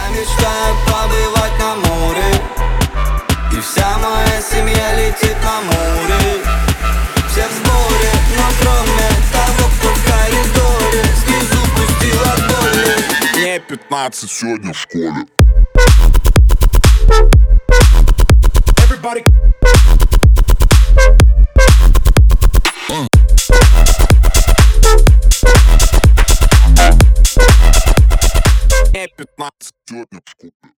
Я мечтаю побывать на море, и вся моя семья летит на море. Все в сборе, но кроме того, кто в коридоре снизу пустил от боли. Мне 15 сегодня в школе. Everybody. Мне 15 сегодня в школе.